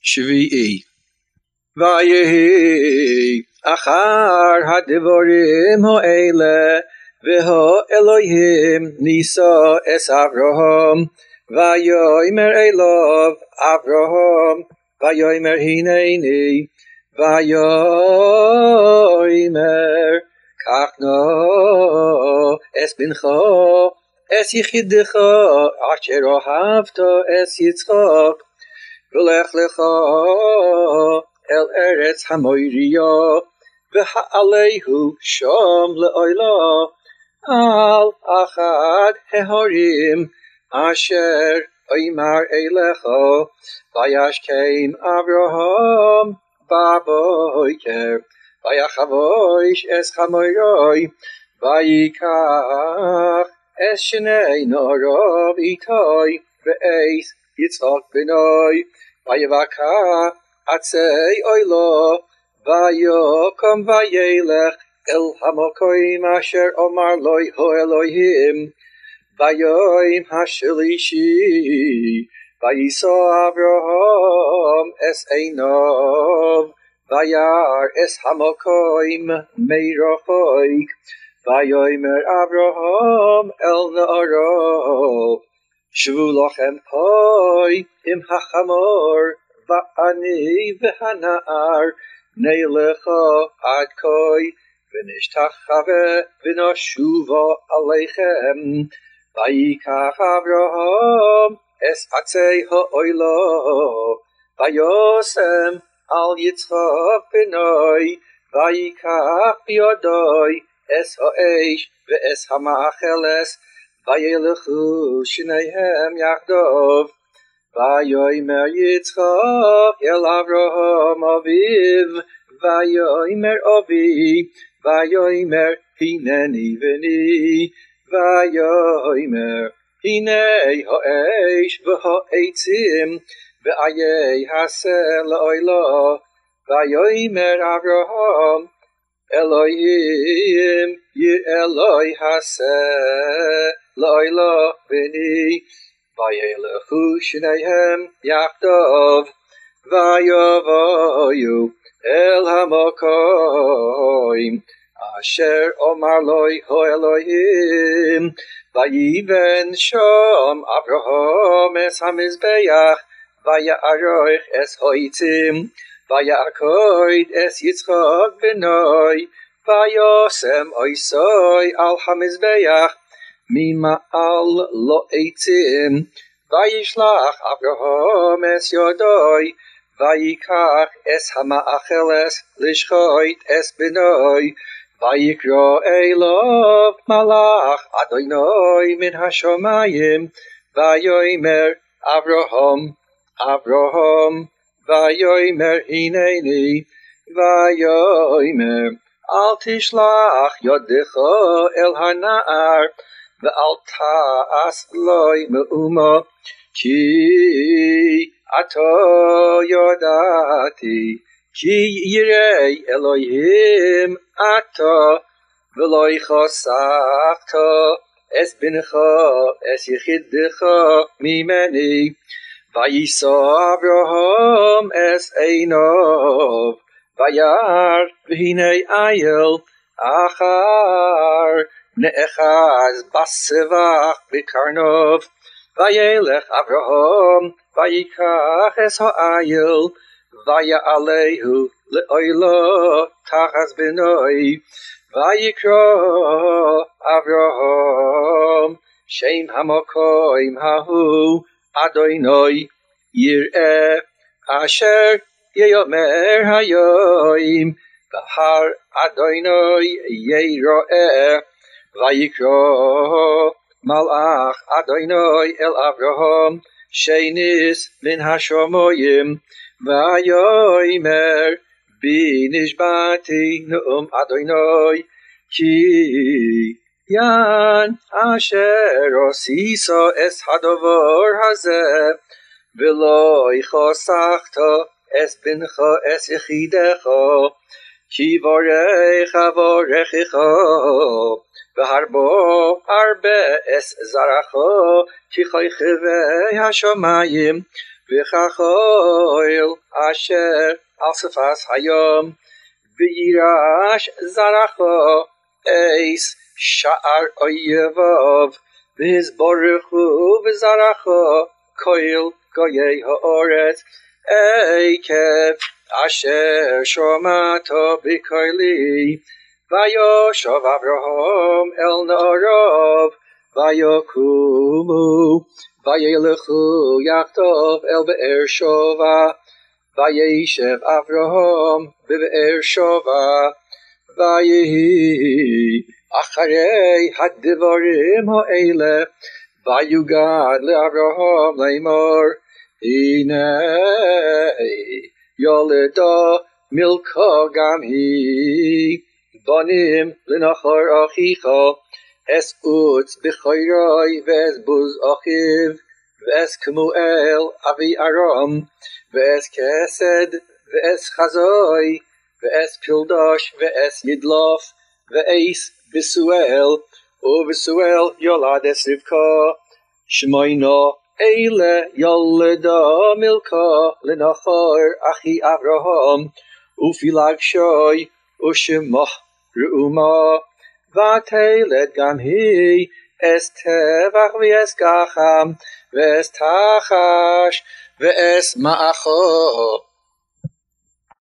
שביעי. ויהי אחר הדברים האלה והאלוהים ניסה את אברהם ויאמר אליו אברהם ויאמר הנני ויאמר קח נא את בנך את יחידך אשר אהבת את יצחק ולך לך אל ארץ המורייה והעלהו שם לעילה על אחד ההרים אשר אמר אליך וישכם אברהם בבוקר ויחבוש את חמורו ויקח את שני נעריו איתו ואת יצחק בנו ויבקע עצי אוהלו ויקום וילך אל המקום אשר אמר לו האלוהים ביום השלישי ויישא אברהם את עיניו וירא את המקום מרחוק ויאמר אברהם אל נעריו שבו לכם פה עם החמור ואני והנער נלך עד כה ונשתחווה ונשובה עליכם ויקח אברהם את עצי האוהלה וישם על יצחק בנו ויקח בידו את האש ואת המאכלת וילכו שניהם יחדיו ויאמר יצחק אל אברהם אביו ויאמר אבי ויאמר הנני בני ויאמר הנה האש והעצים ואיה הסה לעילה ויאמר אברהם אלוהים יראה אלוהי הסה לעילה בני וילכו שניהם יחדיו ויבואו אל המקום אשר אמר לו האלוהים ויבן שם אברהם את המזבח ויערוך את העצים ויעקוד את יצחק בנו וישם עשוי על המזבח ממעל לעצים וישלח אברהם את ידו ויקח את המאכלת לשחוט את בנו ויקרא אליו מלאך אדוני מן השמיים ויאמר אברהם אברהם ויאמר הנני ויאמר אל תשלח ידך אל הנער ואל תעש לו מאומה כי עתה ידעתי כי ירא אלוהים אתה ולא חסכת את בנך את יחידך ממני ויישא אברהם את עיניו וירא והנה איל אחר נאחז בסבך בקרניו וילך אברהם ויקח את האיל ויעלהו לעילה תחת בנוי ויקרא אברהם שם המקום ההוא אדוני יראה אשר יאמר היום בהר אדוני יראה ויקרא מלאך אדוני אל אברהם שניס מן השמיים ויאמר בי נשבעתי נאום אדוני כי ין אשר עשית את הדבר הזה ולא חסכת את בנך את יחידך כי ברך אברכך והרבה אס זרחו ככוכבי השמיים וכך אוהל אשר על שפת היום וירש זרעו אס שער אויביו והסבורכו בזרעו כל גויי הארץ עקב אשר שמעתו בקולי וישוב אברהם אל נעריו ויקומו וילכו יחדיו אל באר שבע וישב אברהם בבאר שבע ויהי אחרי הדברים האלה ויוגד לאברהם לאמור הנה יולדה מילכה גם היא בנים לנחור אחיך אס עוץ בחירי ואס בוז אחיו ואס כמואל אבי ארם ואס כסד ואס חזוי ואס פילדש ואס ידלוף ואס בסואל ובסואל יולד אס רבקה שמיינה אלה יולדה מילכה לנחור אחי אברהם ופילג שוי ושמה ראומה ותלד גם היא אס טבח ואס גחם ואס תחש ואס מאחו